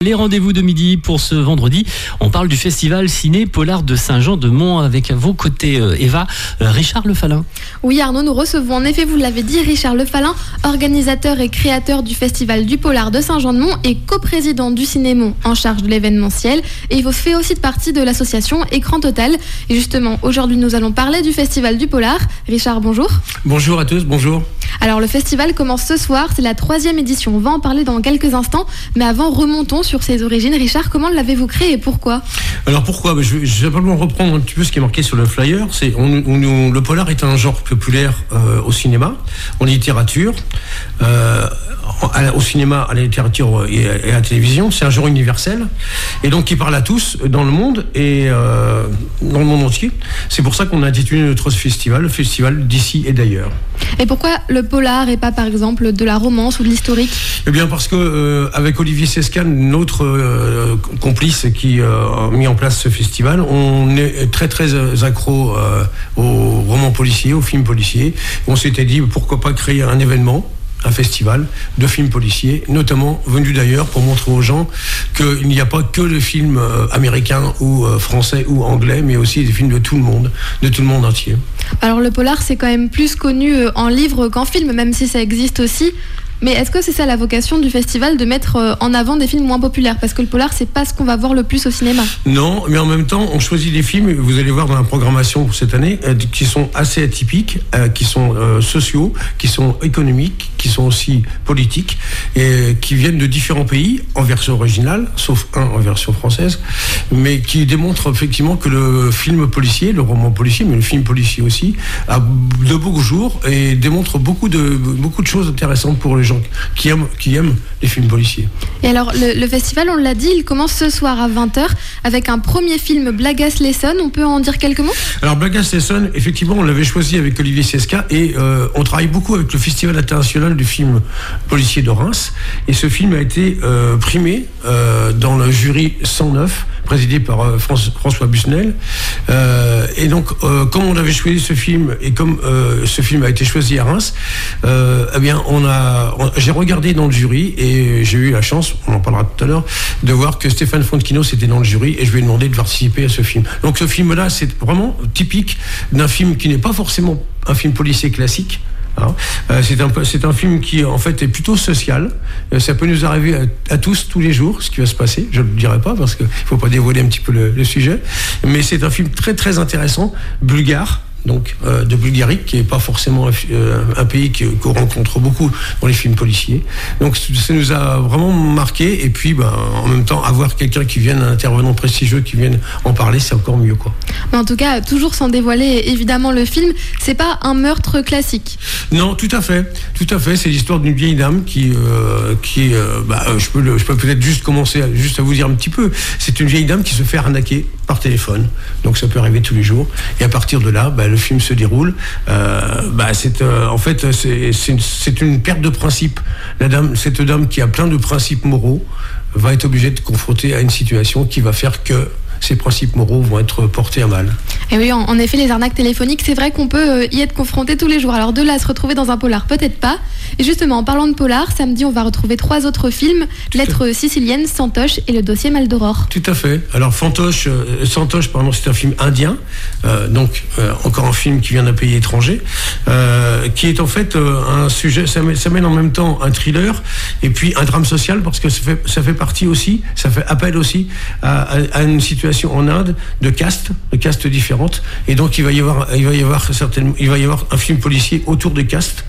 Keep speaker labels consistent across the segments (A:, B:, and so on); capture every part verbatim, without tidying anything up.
A: Les rendez-vous de midi pour ce vendredi, on parle du festival Ciné Polar de Saint-Jean-de-Mont avec à vos côtés Eva, Richard Le Fallin.
B: Oui Arnaud, nous recevons en effet, vous l'avez dit, Richard Le Fallin, organisateur et créateur du festival du Polar de Saint-Jean-de-Mont et coprésident du Cinémont en charge de l'événementiel. Et il fait aussi partie de l'association Écran Total. Et justement, aujourd'hui nous allons parler du festival du Polar. Richard, bonjour.
C: Bonjour à tous, bonjour.
B: Alors le festival commence ce soir, c'est la troisième édition. On va en parler dans quelques instants, mais avant remontons sur ses origines. Richard, comment l'avez-vous créé et pourquoi ?
C: Alors pourquoi ? Je vais simplement reprendre un petit peu ce qui est marqué sur le flyer. C'est, on, on, le polar est un genre populaire euh, au cinéma, en littérature, euh, à, au cinéma, à la littérature et à, et à la télévision. C'est un genre universel et donc qui parle à tous dans le monde et euh, dans le monde entier. C'est pour ça qu'on a intitulé notre festival, le festival d'ici et d'ailleurs.
B: Et pourquoi le polar et pas par exemple de la romance ou de l'historique ?
C: Eh bien parce que euh, avec Olivier Sescan, notre euh, complice qui euh, a mis en place ce festival, on est très très accro euh, aux romans policiers, aux films policiers. On s'était dit pourquoi pas créer un événement, un festival de films policiers, notamment venus d'ailleurs pour montrer aux gens qu'il n'y a pas que le film euh, américain ou euh, français ou anglais, mais aussi des films de tout le monde, de tout le monde entier.
B: Alors le polar, c'est quand même plus connu en livre qu'en film, même si ça existe aussi. Mais est-ce que c'est ça la vocation du festival, de mettre en avant des films moins populaires ? Parce que le polar, c'est pas ce qu'on va voir le plus au cinéma.
C: Non, mais en même temps, on choisit des films, vous allez voir dans la programmation pour cette année, euh, qui sont assez atypiques, euh, qui sont euh, sociaux, qui sont économiques, qui sont aussi politiques, et qui viennent de différents pays, en version originale, sauf un en version française, mais qui démontrent effectivement que le film policier, le roman policier, mais le film policier aussi, a de beaux jours et démontre beaucoup de, beaucoup de choses intéressantes pour les gens qui aiment, qui aiment les films policiers.
B: Et alors, le, le festival, on l'a dit, il commence ce soir à vingt heures avec un premier film, Blagas Lesson. On peut en dire quelques mots ?
C: Alors, Blagas Lesson, effectivement, on l'avait choisi avec Olivier Sesca et euh, on travaille beaucoup avec le Festival international du film policier de Reims. Et ce film a été euh, primé euh, dans le jury cent neuf, présidé par euh, France, François Busnel. Euh, et donc, euh, comme on avait choisi ce film et comme euh, ce film a été choisi à Reims, euh, eh bien, on a, on, j'ai regardé dans le jury et j'ai eu la chance, on en parlera tout à l'heure, de voir que Stéphane Fontkinos était dans le jury et je lui ai demandé de participer à ce film. Donc, ce film-là, c'est vraiment typique d'un film qui n'est pas forcément un film policier classique. Hein. Euh, c'est, un, c'est un film qui en fait est plutôt social. Euh, ça peut nous arriver à, à tous tous les jours ce qui va se passer. Je ne le dirai pas parce qu'il ne faut pas dévoiler un petit peu le, le sujet. Mais c'est un film très très intéressant, bulgare. Donc euh, de Bulgarie, qui n'est pas forcément euh, un pays qui, qu'on rencontre beaucoup dans les films policiers. Donc ça nous a vraiment marqué. Et puis ben, en même temps, avoir quelqu'un qui vienne, un intervenant prestigieux qui vienne en parler, c'est encore mieux, quoi.
B: Mais en tout cas, toujours sans dévoiler évidemment le film, c'est pas un meurtre classique.
C: Non, tout à fait, tout à fait. C'est l'histoire d'une vieille dame qui, euh, qui, euh, bah, je peux, le, je peux peut-être juste commencer, à, juste à vous dire un petit peu. C'est une vieille dame qui se fait arnaquer par téléphone. Donc ça peut arriver tous les jours. Et à partir de là, bah, le film se déroule. Euh, bah, c'est, euh, en fait, c'est, c'est, une, c'est une perte de principe. La dame, cette dame qui a plein de principes moraux va être obligée de confronter à une situation qui va faire que ces principes moraux vont être portés à mal.
B: Et oui, en, en effet, les arnaques téléphoniques, c'est vrai qu'on peut euh, y être confronté tous les jours. Alors de là à se retrouver dans un polar, peut-être pas. Et justement, en parlant de polar, samedi, on va retrouver trois autres films, Tout Lettre à... sicilienne, Santoche et le dossier Mal d'Aurore.
C: Tout à fait. Alors Fantoche, euh, Santoche, pardon, c'est un film indien, euh, donc euh, encore un film qui vient d'un pays étranger, euh, qui est en fait euh, un sujet, ça mène, ça mène en même temps un thriller et puis un drame social, parce que ça fait, ça fait partie aussi, ça fait appel aussi à, à, à une situation en Inde de castes, de castes différentes, et donc il va y avoir, il va y avoir certainement, il va y avoir un film policier autour des castes.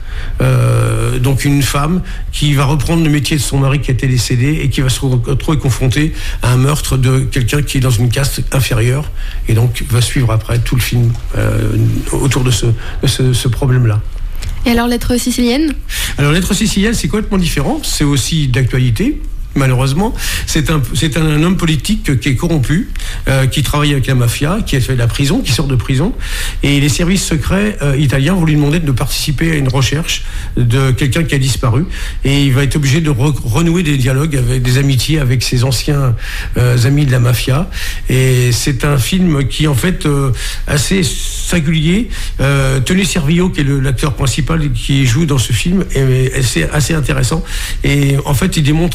C: Euh, donc une femme qui va reprendre le métier de son mari qui a été décédé et qui va se retrouver confrontée à un meurtre de quelqu'un qui est dans une caste inférieure, et donc va suivre après tout le film euh, autour de ce, de ce, ce problème-là.
B: Et alors Lettre sicilienne ?
C: Alors Lettre sicilienne, c'est complètement différent, c'est aussi d'actualité. Malheureusement, c'est un, c'est un, un homme politique qui est corrompu, euh, qui travaille avec la mafia, qui a fait de la prison, qui sort de prison, et les services secrets euh, italiens vont lui demander de participer à une recherche de quelqu'un qui a disparu, et il va être obligé de re- renouer des dialogues avec des amitiés avec ses anciens euh, amis de la mafia. Et c'est un film qui est en fait euh, assez singulier. Euh, Tony Servillo, qui est le, l'acteur principal qui joue dans ce film, est, est assez, assez intéressant, et en fait il démontre beaucoup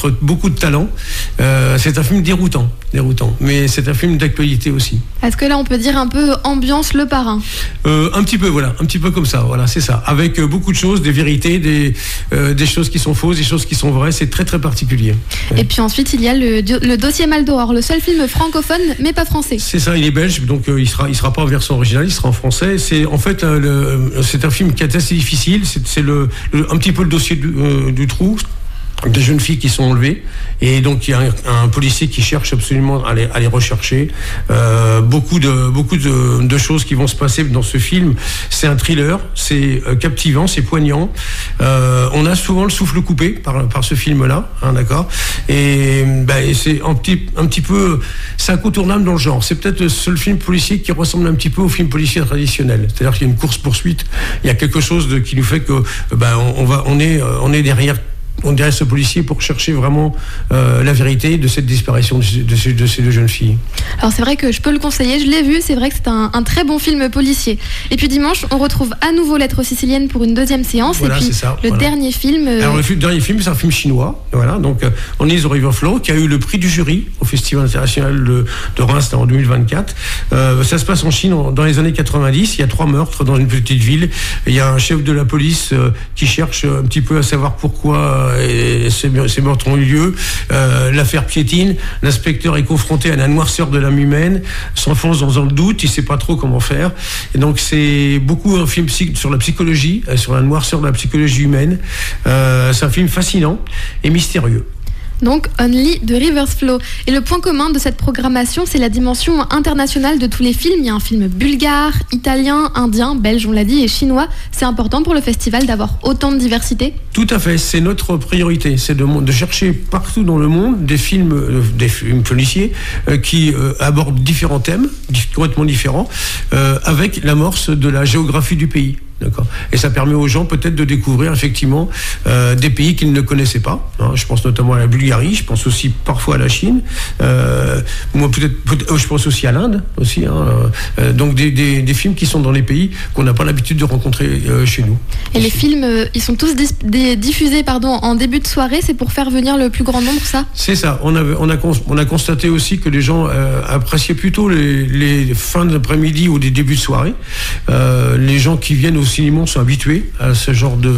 C: beaucoup de talent. Euh, c'est un film déroutant, déroutant, mais c'est un film d'actualité aussi.
B: Est-ce que là on peut dire un peu ambiance Le Parrain?
C: euh, Un petit peu, voilà, un petit peu comme ça, voilà, c'est ça. Avec euh, beaucoup de choses, des vérités, des, euh, des choses qui sont fausses, des choses qui sont vraies, c'est très très particulier.
B: Et puis ensuite il y a le, le dossier Maldoror, le seul film francophone mais pas français.
C: C'est ça, il est belge, donc euh, il sera, il sera pas en version originale, il sera en français. C'est en fait, euh, le, c'est un film qui est assez difficile. C'est, c'est le, le, un petit peu le dossier du, euh, du trou. Des jeunes filles qui sont enlevées, et donc il y a un, un policier qui cherche absolument à les, à les rechercher. Euh, beaucoup de beaucoup de, de choses qui vont se passer dans ce film. C'est un thriller, c'est euh, captivant, c'est poignant. Euh, on a souvent le souffle coupé par par ce film-là, hein, d'accord. Et, ben, et c'est un petit un petit peu, c'est incontournable dans le genre. C'est peut-être le seul film policier qui ressemble un petit peu au film policier traditionnel. C'est-à-dire qu'il y a une course poursuite, il y a quelque chose de, qui nous fait que ben on, on va on est on est derrière. On dirait ce policier pour chercher vraiment euh, la vérité de cette disparition de ces, de, ces, de ces deux jeunes filles.
B: Alors c'est vrai que je peux le conseiller, je l'ai vu, c'est vrai que c'est un, un très bon film policier. Et puis dimanche, on retrouve à nouveau Lettres siciliennes pour une deuxième séance.
C: Voilà,
B: et puis
C: ça,
B: le
C: voilà.
B: dernier film... Euh...
C: Alors le dernier film, c'est un film chinois. Voilà, donc euh, on est The River Flow, qui a eu le prix du jury au Festival international de, de Reims en deux mille vingt-quatre. Euh, ça se passe en Chine en, dans les années quatre-vingt-dix. Il y a trois meurtres dans une petite ville. Il y a un chef de la police euh, qui cherche un petit peu à savoir pourquoi euh, ces, ces meurtres ont eu lieu. Euh, l'affaire piétine. L'inspecteur est confronté à la noirceur de l'âme humaine, s'enfonce dans un doute, il ne sait pas trop comment faire. Et donc c'est beaucoup un film psy- sur la psychologie, euh, sur la noirceur de la psychologie humaine. Euh, c'est un film fascinant et mystérieux.
B: Donc Only de Rivers Flow. Et le point commun de cette programmation, c'est la dimension internationale de tous les films. Il y a un film bulgare, italien, indien, belge, on l'a dit, et chinois. C'est important pour le festival d'avoir autant de diversité?
C: Tout à fait, c'est notre priorité, c'est de, de chercher partout dans le monde des films, euh, des films policiers euh, qui euh, abordent différents thèmes, complètement différents, euh, avec l'amorce de la géographie du pays. D'accord. Et ça permet aux gens peut-être de découvrir effectivement euh, des pays qu'ils ne connaissaient pas. Hein. Je pense notamment à la Bulgarie, je pense aussi parfois à la Chine. Euh, moi peut-être, peut-être, je pense aussi à l'Inde aussi. Hein. Euh, donc des, des, des films qui sont dans les pays qu'on n'a pas l'habitude de rencontrer euh, chez nous.
B: Et les films, euh, ils sont tous dis- des, diffusés pardon, en début de soirée. C'est pour faire venir le plus grand nombre, ça? C'est
C: ça. On a, on a, on a constaté aussi que les gens euh, appréciaient plutôt les, les fins d'après-midi ou des débuts de soirée. Euh, les gens qui viennent au cinéma sont habitués à ce genre de,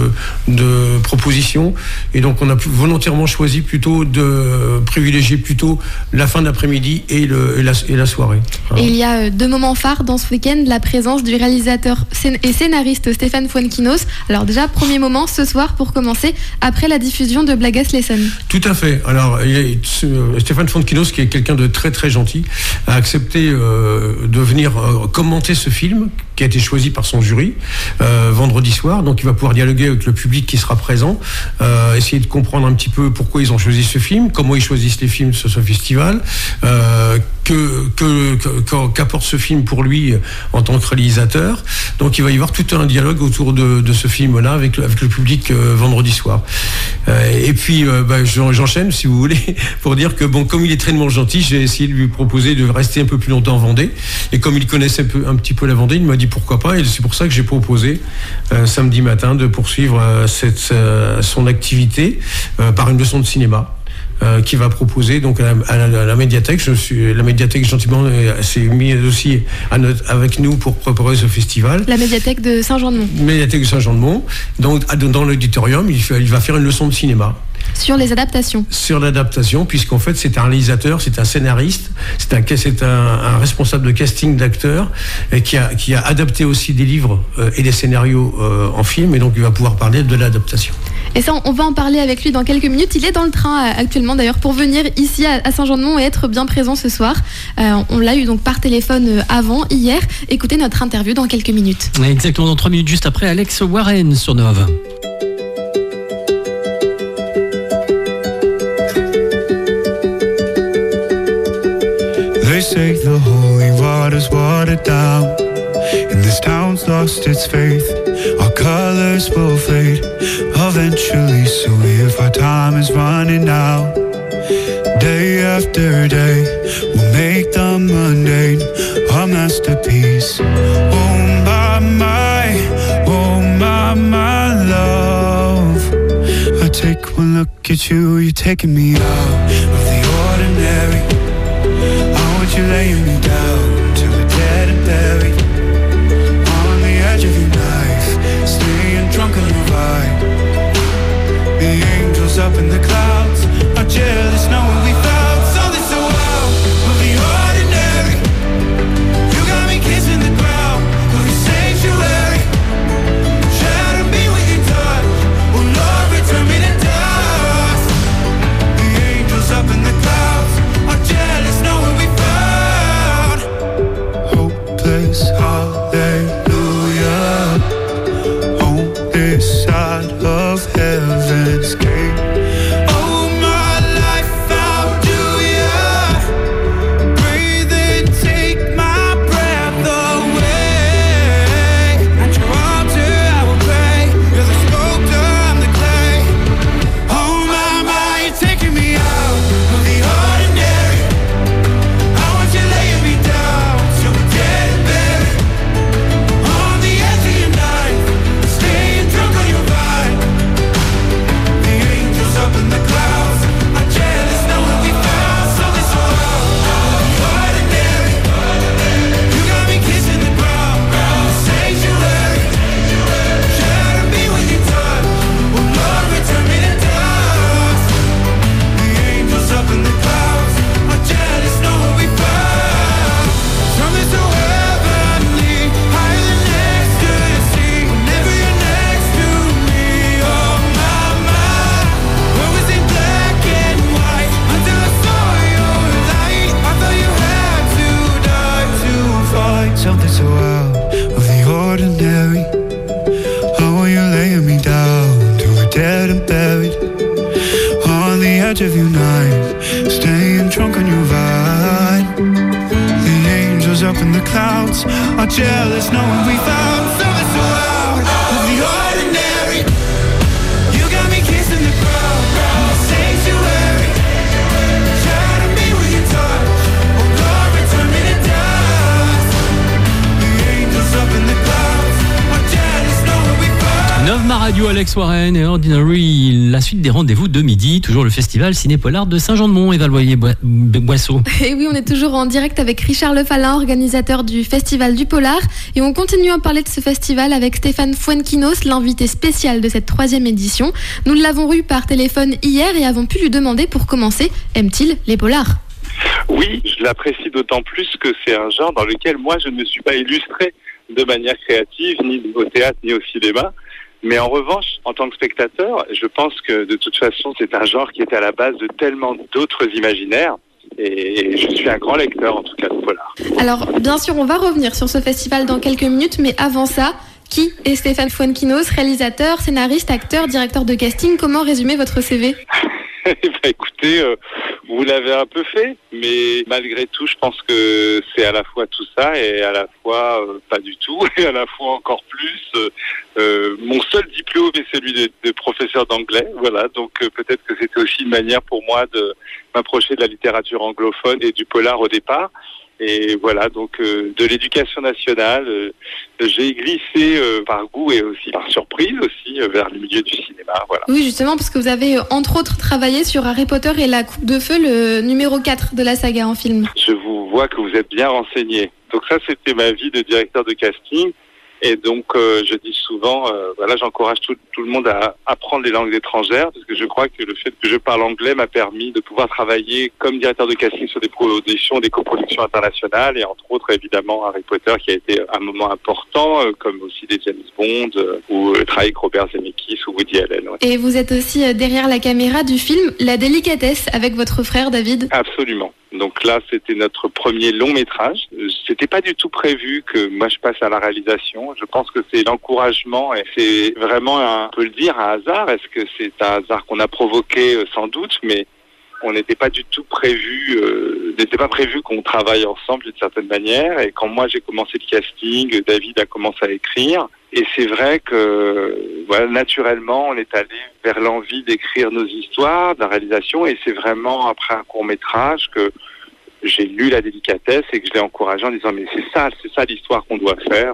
C: de propositions, et donc on a volontairement choisi plutôt de privilégier plutôt la fin d'après-midi et, le, et, la, et la soirée.
B: Et il y a deux moments phares dans ce week-end, la présence du réalisateur et scénariste Stéphane Fuenquinos. Alors déjà, premier moment ce soir pour commencer, après la diffusion de Blagas Lesson.
C: Tout à fait. Alors il y a, Stéphane Fuenquinos, qui est quelqu'un de très très gentil, a accepté euh, de venir euh, commenter ce film qui a été choisi par son jury euh, vendredi soir. Donc il va pouvoir dialoguer avec le public qui sera présent, euh, essayer de comprendre un petit peu pourquoi ils ont choisi ce film, comment ils choisissent les films sur ce festival, euh, que, que, que, qu'apporte ce film pour lui en tant que réalisateur. Donc il va y avoir tout un dialogue autour de, de ce film-là avec le, avec le public euh, vendredi soir. Euh, et puis euh, bah, j'enchaîne si vous voulez pour dire que bon, comme il est très gentil, j'ai essayé de lui proposer de rester un peu plus longtemps en Vendée. Et comme il connaissait un, peu, un petit peu la Vendée, il m'a dit pourquoi pas. Et c'est pour ça que j'ai proposé euh, samedi matin de poursuivre euh, cette, euh, son activité euh, par une leçon de cinéma. Euh, qui va proposer donc à la, à la, à la médiathèque. Je suis, la médiathèque gentiment euh, s'est mise aussi à notre, avec nous pour préparer ce festival.
B: La médiathèque de Saint-Jean-de-Mont.
C: Médiathèque de Saint-Jean-de-Mont. Donc à, dans l'auditorium, il, fait, il va faire une leçon de cinéma.
B: Sur les adaptations.
C: Sur l'adaptation, puisqu'en fait c'est un réalisateur, c'est un scénariste, c'est un, c'est un, un responsable de casting d'acteurs et qui a, qui a adapté aussi des livres euh, et des scénarios euh, en film, et donc il va pouvoir parler de l'adaptation.
B: Et ça, on va en parler avec lui dans quelques minutes. Il est dans le train euh, actuellement d'ailleurs pour venir ici à, à Saint-Jean-de-Mont et être bien présent ce soir. Euh, on l'a eu donc par téléphone euh, avant, hier. Écoutez notre interview dans quelques minutes.
A: Exactement, dans trois minutes juste après, Alex Warren sur Nova.
D: They say the holy water's watered down, and this town's lost its faith. Our colors will fade eventually, so if our time is running out, day after day, we'll make the mundane a masterpiece. Oh my, my, oh my, my love, I take Well, look at you, you're taking me out of the ordinary. I want you laying me down till we're dead and buried. On the edge of your knife, staying drunk on your vibe. The angels up in the clouds are jealous knowing we found something so out of the ordinary. You got me kissing the ground of your sanctuary. Shadow me with your touch. Oh Lord, return me to dust. The angels up in the clouds are jealous knowing we found hopeless hallelujah on this side of heaven's gate. Oh my life, how do ya breathe and take my breath away? At your altar I will pray. You're the sculptor, I'm the clay. Oh my, my, you're taking me out of the ordinary. I want you laying me down till we're dead and buried. On the edge of your knife, staying drunk on your vibe. The angels up in the clouds are jealous knowing we found something so out of the ordinary. You got me kissing the ground, sanctuary. Shadow me with your touch. Oh Lord, return me to dust. The angels up in the clouds are jealous knowing we found something so heavenly, higher than ecstasy. Whenever you're next to me, oh my, my. Where was it black and white until I saw your light? I thought you had to die to find something so out of the ordinary. Oh, you're laying me down till we're dead and buried. On the edge of your knife, staying drunk on your vibe. The angels up in the clouds are jealous knowing we found something so out of the ordinary. You got me kissing the ground, sanctuary. Shadow me with your touch. Oh Lord, return me to dust. The angels up in the clouds are jealous knowing we found.
A: Neuve Ma Radio, Alex Warren et Ordinary. La suite des rendez-vous de midi, toujours le festival Ciné-Polar de Saint-Jean-de-Mont. Eva Loyer-Boisseau.
B: Et oui, on est toujours en direct avec Richard Lefalin, organisateur du Festival du Polar. Et on continue à parler de ce festival avec Stéphane Fuenquinos, l'invité spécial de cette troisième édition. Nous l'avons eu par téléphone hier et avons pu lui demander pour commencer, aime-t-il les polars ?
E: Oui, je l'apprécie d'autant plus que c'est un genre dans lequel moi je ne me suis pas illustré de manière créative, ni au théâtre, ni au cinéma. Mais en revanche, en tant que spectateur, je pense que de toute façon, c'est un genre qui est à la base de tellement d'autres imaginaires. Et je suis un grand lecteur, en tout cas, de polar.
B: Alors, bien sûr, on va revenir sur ce festival dans quelques minutes, mais avant ça, qui est Stéphane Fuenquinos, réalisateur, scénariste, acteur, directeur de casting? Comment résumer votre C V?
E: Bah, écoutez, euh, vous l'avez un peu fait, mais malgré tout, je pense que c'est à la fois tout ça et à la fois euh, pas du tout, et à la fois encore plus. Euh, euh, mon seul diplôme est celui de, de professeur d'anglais, voilà, donc euh, peut-être que c'était aussi une manière pour moi de m'approcher de la littérature anglophone et du polar au départ. Et voilà, donc euh, de l'éducation nationale, euh, j'ai glissé euh, par goût et aussi par surprise aussi euh, vers le milieu du cinéma. Voilà.
B: Oui, justement, parce que vous avez euh, entre autres travaillé sur Harry Potter et la Coupe de Feu, le numéro quatre de la saga en film.
E: Je vous vois que vous êtes bien renseigné. Donc ça, c'était ma vie de directeur de casting. Et donc, euh, je dis souvent, euh, voilà, j'encourage tout, tout le monde à apprendre les langues étrangères, parce que je crois que le fait que je parle anglais m'a permis de pouvoir travailler comme directeur de casting sur des productions, des coproductions internationales, et entre autres, évidemment, Harry Potter, qui a été un moment important, euh, comme aussi des James Bond, euh, ou euh, travailler avec Robert Zemeckis ou Woody Allen. Ouais.
B: Et vous êtes aussi euh, derrière la caméra du film La Délicatesse, avec votre frère David.
E: Absolument. Donc là, c'était notre premier long métrage. C'était pas du tout prévu que moi je passe à la réalisation. Je pense que c'est l'encouragement et c'est vraiment, un, on peut le dire, un hasard. Est-ce que c'est un hasard qu'on a provoqué? Sans doute, mais on n'était pas du tout prévu, euh, n'était pas prévu qu'on travaille ensemble d'une certaine manière. Et quand moi j'ai commencé le casting, David a commencé à écrire. Et c'est vrai que, voilà, naturellement, on est allé vers l'envie d'écrire nos histoires, de la réalisation. Et c'est vraiment après un court métrage que j'ai lu La Délicatesse et que je l'ai encouragé en disant mais c'est ça, c'est ça l'histoire qu'on doit faire. Voilà.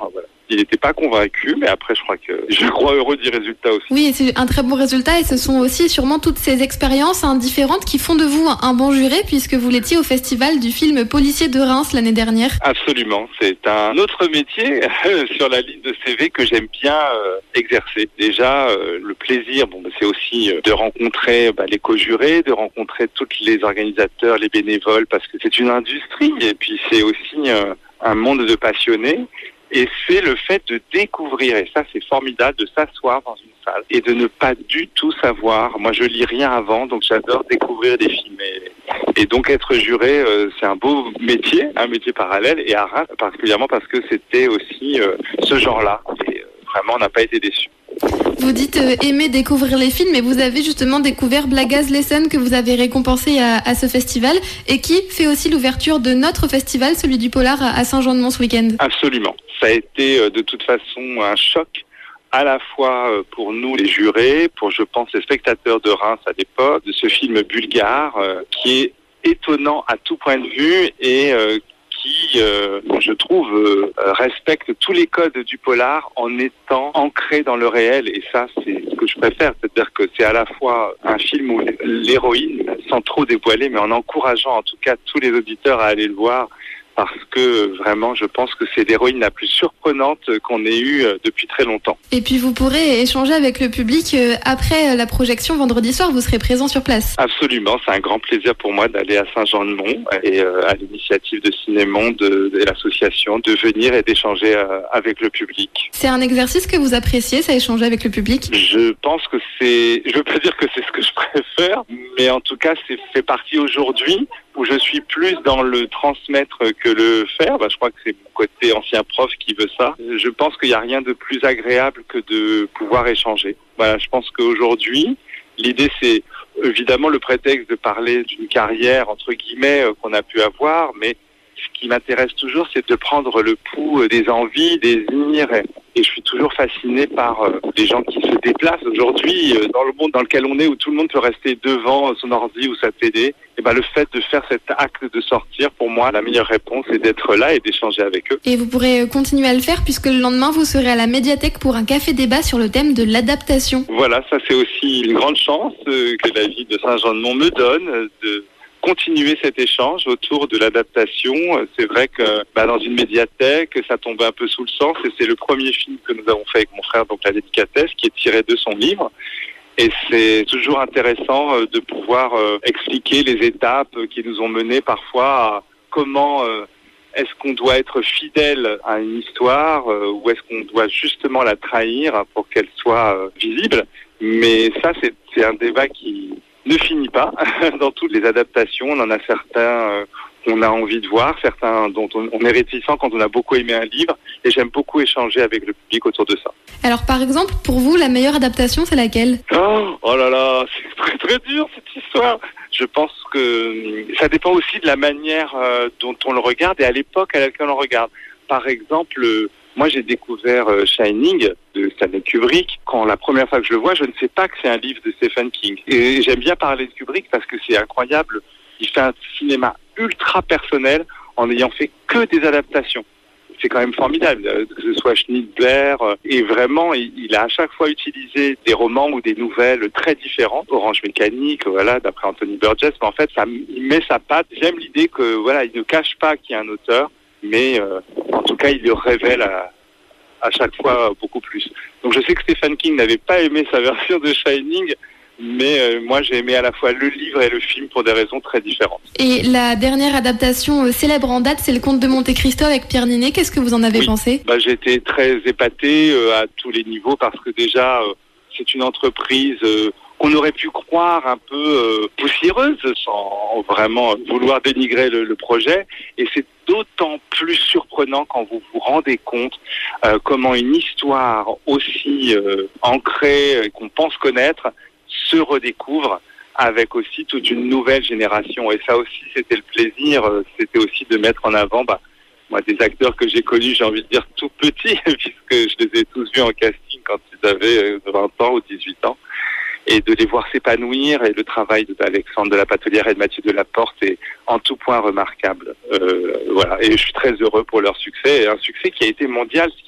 E: Il n'était pas convaincu, mais après, je crois que je crois heureux du résultat aussi.
B: Oui, c'est un très bon résultat et ce sont aussi sûrement toutes ces expériences hein, différentes qui font de vous un bon juré puisque vous l'étiez au festival du film policier de Reims l'année dernière.
E: Absolument, c'est un autre métier sur la ligne de C V que j'aime bien euh, exercer. Déjà, euh, le plaisir, bon, c'est aussi euh, de rencontrer bah, les co-jurés, de rencontrer tous les organisateurs, les bénévoles, parce que c'est une industrie et puis c'est aussi euh, un monde de passionnés. Et c'est le fait de découvrir, et ça c'est formidable, de s'asseoir dans une salle et de ne pas du tout savoir. Moi je lis rien avant, donc j'adore découvrir des films. Et, et donc être juré, euh, c'est un beau métier, un métier parallèle, et à Reims particulièrement parce que c'était aussi euh, ce genre-là. Et euh, vraiment on n'a pas été déçus.
B: Vous dites euh, aimer découvrir les films, mais vous avez justement découvert Blagaz Lesson que vous avez récompensé à, à ce festival et qui fait aussi l'ouverture de notre festival, celui du Polar à Saint-Jean-de-Mont ce week-end.
E: Absolument. Ça a été euh, de toute façon un choc à la fois euh, pour nous les jurés, pour je pense les spectateurs de Reims à l'époque, de ce film bulgare euh, qui est étonnant à tout point de vue et euh, qui, euh, je trouve, euh, respecte tous les codes du polar en étant ancré dans le réel. Et ça, c'est ce que je préfère. C'est-à-dire que c'est à la fois un film où l'héroïne, sans trop dévoiler, mais en encourageant en tout cas tous les auditeurs à aller le voir, parce que vraiment, je pense que c'est l'héroïne la plus surprenante qu'on ait eue depuis très longtemps.
B: Et puis vous pourrez échanger avec le public après la projection vendredi soir, vous serez présent sur place.
E: Absolument, c'est un grand plaisir pour moi d'aller à Saint-Jean-de-Mont et euh, à l'initiative de Cinémonde de, de l'association, de venir et d'échanger euh, avec le public.
B: C'est un exercice que vous appréciez, ça, échanger avec le public ?
E: Je pense que c'est, je veux pas dire que c'est ce que je préfère, mais en tout cas, c'est fait partie aujourd'hui où je suis plus dans le transmettre que le faire. Bah, je crois que c'est mon côté ancien prof qui veut ça. Je pense qu'il n'y a rien de plus agréable que de pouvoir échanger. Voilà, je pense qu'aujourd'hui, l'idée c'est évidemment le prétexte de parler d'une carrière, entre guillemets, euh, qu'on a pu avoir, mais ce qui m'intéresse toujours, c'est de prendre le pouls des envies, des désirs. Et je suis toujours fasciné par euh, les gens qui se déplacent aujourd'hui euh, dans le monde dans lequel on est, où tout le monde peut rester devant son ordi ou sa télé. Et ben, le fait de faire cet acte de sortir, pour moi, la meilleure réponse est d'être là et d'échanger avec eux.
B: Et vous pourrez continuer à le faire puisque le lendemain, vous serez à la médiathèque pour un café-débat sur le thème de l'adaptation.
E: Voilà, ça c'est aussi une grande chance euh, que la ville de Saint-Jean-de-Mont me donne euh, de continuer cet échange autour de l'adaptation. C'est vrai que bah, dans une médiathèque, ça tombe un peu sous le sens et c'est le premier film que nous avons fait avec mon frère, donc La Délicatesse, qui est tiré de son livre. Et c'est toujours intéressant de pouvoir euh, expliquer les étapes qui nous ont menés parfois à comment euh, est-ce qu'on doit être fidèle à une histoire euh, ou est-ce qu'on doit justement la trahir pour qu'elle soit euh, visible. Mais ça, c'est, c'est un débat qui ne finit pas. Dans toutes les adaptations, on en a certains euh, qu'on a envie de voir, certains dont on, on est réticent quand on a beaucoup aimé un livre, et j'aime beaucoup échanger avec le public autour de ça.
B: Alors par exemple, pour vous, la meilleure adaptation, c'est laquelle ?
E: Oh, oh là là, c'est très très dur cette histoire. Je pense que ça dépend aussi de la manière euh, dont on le regarde et à l'époque à laquelle on regarde. Par exemple, euh, moi j'ai découvert euh, Shining de Stanley Kubrick. Quand la première fois que je le vois, je ne sais pas que c'est un livre de Stephen King. Et j'aime bien parler de Kubrick parce que c'est incroyable. Il fait un cinéma ultra personnel en n'ayant fait que des adaptations. C'est quand même formidable, que ce soit Schnitzler, et vraiment, il a à chaque fois utilisé des romans ou des nouvelles très différentes. Orange Mécanique, voilà, d'après Anthony Burgess, mais en fait, ça, il met sa patte. J'aime l'idée que, voilà, il ne cache pas qu'il y a un auteur, mais euh, en tout cas, il le révèle à, à chaque fois beaucoup plus. Donc je sais que Stephen King n'avait pas aimé sa version de Shining, mais euh, moi j'ai aimé à la fois le livre et le film pour des raisons très différentes.
B: Et la dernière adaptation euh, célèbre en date, c'est Le Comte de Monte Cristo avec Pierre Ninet. Qu'est-ce que vous en avez
E: oui. pensé ? Bah, j'ai été très épaté euh, à tous les niveaux parce que déjà euh, c'est une entreprise euh, qu'on aurait pu croire un peu euh, poussiéreuse sans vraiment vouloir dénigrer le, le projet, et c'est d'autant plus surprenant quand vous vous rendez compte euh, comment une histoire aussi euh, ancrée euh, qu'on pense connaître se redécouvre avec aussi toute une nouvelle génération. Et ça aussi, c'était le plaisir, c'était aussi de mettre en avant bah, moi, des acteurs que j'ai connus, j'ai envie de dire tout petits, puisque je les ai tous vus en casting quand ils avaient vingt ans ou dix-huit ans, et de les voir s'épanouir. Et le travail d'Alexandre de la Patelière et de Mathieu Delaporte est en tout point remarquable. Euh, voilà. Et je suis très heureux pour leur succès, et un succès qui a été mondial, ce qui est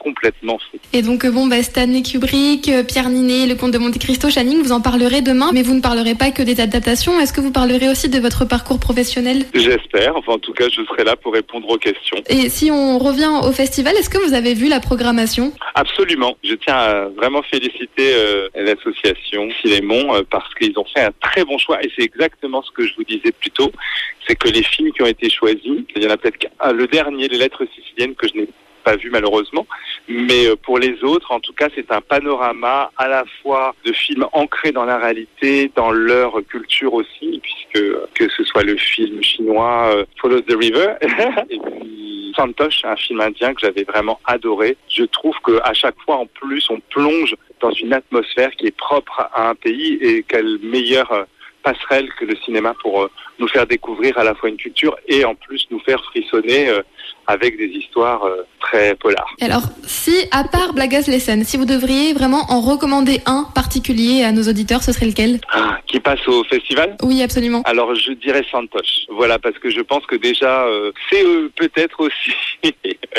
E: complètement fou.
B: Et donc, bon, bah, Stanley Kubrick, Pierre Niney, Le Comte de Monte Cristo, Channing, vous en parlerez demain, mais vous ne parlerez pas que des adaptations. Est-ce que vous parlerez aussi de votre parcours professionnel ?
E: J'espère. Enfin, en tout cas, je serai là pour répondre aux questions.
B: Et si on revient au festival, est-ce que vous avez vu la programmation ?
E: Absolument. Je tiens à vraiment féliciter euh, l'association Cinémon euh, parce qu'ils ont fait un très bon choix. Et c'est exactement ce que je vous disais plus tôt. C'est que les films qui ont été choisis, il y en a peut-être qu'un, le dernier, Les Lettres siciliennes, que je n'ai pas vu malheureusement, mais pour les autres, en tout cas, c'est un panorama à la fois de films ancrés dans la réalité, dans leur culture aussi, puisque que ce soit le film chinois euh, Follow the River, et puis Santosh, un film indien que j'avais vraiment adoré. Je trouve qu'à chaque fois, en plus, on plonge dans une atmosphère qui est propre à un pays, et quelle meilleure passerelle que le cinéma pour euh, nous faire découvrir à la fois une culture et en plus nous faire frissonner euh, avec des histoires euh, très polars.
B: Alors, si, à part Blagas Lesson, si vous devriez vraiment en recommander un particulier à nos auditeurs, ce serait lequel ?
E: Ah, qui passe au festival ?
B: Oui, absolument.
E: Alors, je dirais Santosh. Voilà, parce que je pense que déjà, euh, c'est euh, peut-être aussi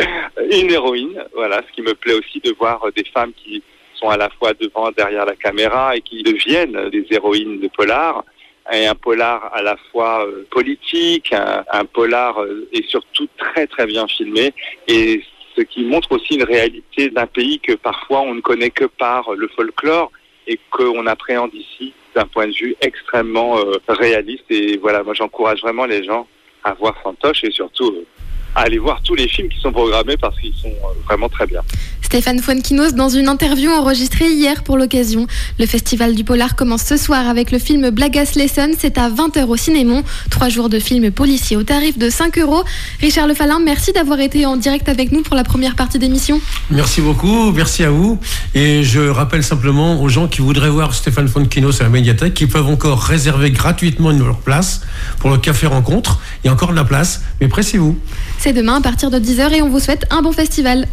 E: une héroïne. Voilà, ce qui me plaît aussi de voir euh, des femmes qui sont à la fois devant, derrière la caméra et qui deviennent des héroïnes de polar. Et un polar à la fois euh, politique, un, un polar euh, et surtout très très bien filmé, et ce qui montre aussi une réalité d'un pays que parfois on ne connaît que par le folklore et qu'on appréhende ici d'un point de vue extrêmement euh, réaliste. Et voilà, moi j'encourage vraiment les gens à voir Santosh et surtout euh, à aller voir tous les films qui sont programmés parce qu'ils sont euh, vraiment très bien.
B: Stéphane Fuenquinos dans une interview enregistrée hier pour l'occasion. Le Festival du Polar commence ce soir avec le film Blagas Lesson. C'est à vingt heures au Cinémon. Trois jours de films policiers au tarif de cinq euros. Richard Le Fallin, merci d'avoir été en direct avec nous pour la première partie d'émission.
C: Merci beaucoup, merci à vous. Et je rappelle simplement aux gens qui voudraient voir Stéphane Fuenquinos à la médiathèque qu'ils peuvent encore réserver gratuitement une de leur place pour le café rencontre. Il y a encore de la place, mais pressez-vous.
B: C'est demain à partir de dix heures et on vous souhaite un bon festival.